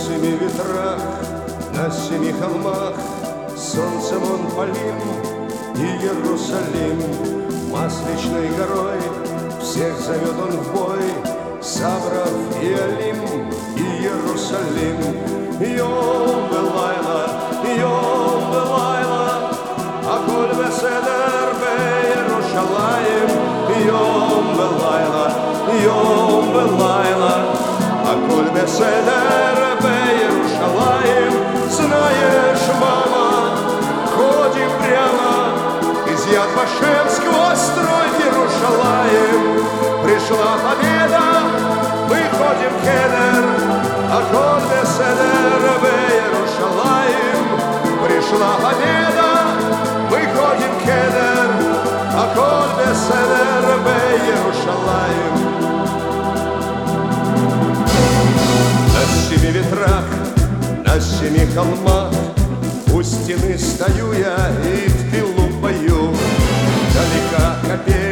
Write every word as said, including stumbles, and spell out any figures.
семи ветрах, на семи холмах солнцем он палим, и Иерусалим масличной горой всех зовет он в бой. Сабров и Алим, и Иерусалим. Йом Белайла, Йом Белайла, Аколь Беседер Бе-Иерушалаим. Йом Белайла, Йом Белайла, Аколь Беседер Бе-Иерушалаим. Знаешь, мама, ходим прямо из Яд Вашем сквозь строй в Иерушалаим. Пришла победа, мы ходим в Кедер, Аколь Беседер Бе-Иерушалаим. Пришла победа, мы ходим в Кедер, Аколь Беседер Бе-Иерушалаим. На семи ветрах, на семи холмах у стены стою я и в пилу пою. Далека копейка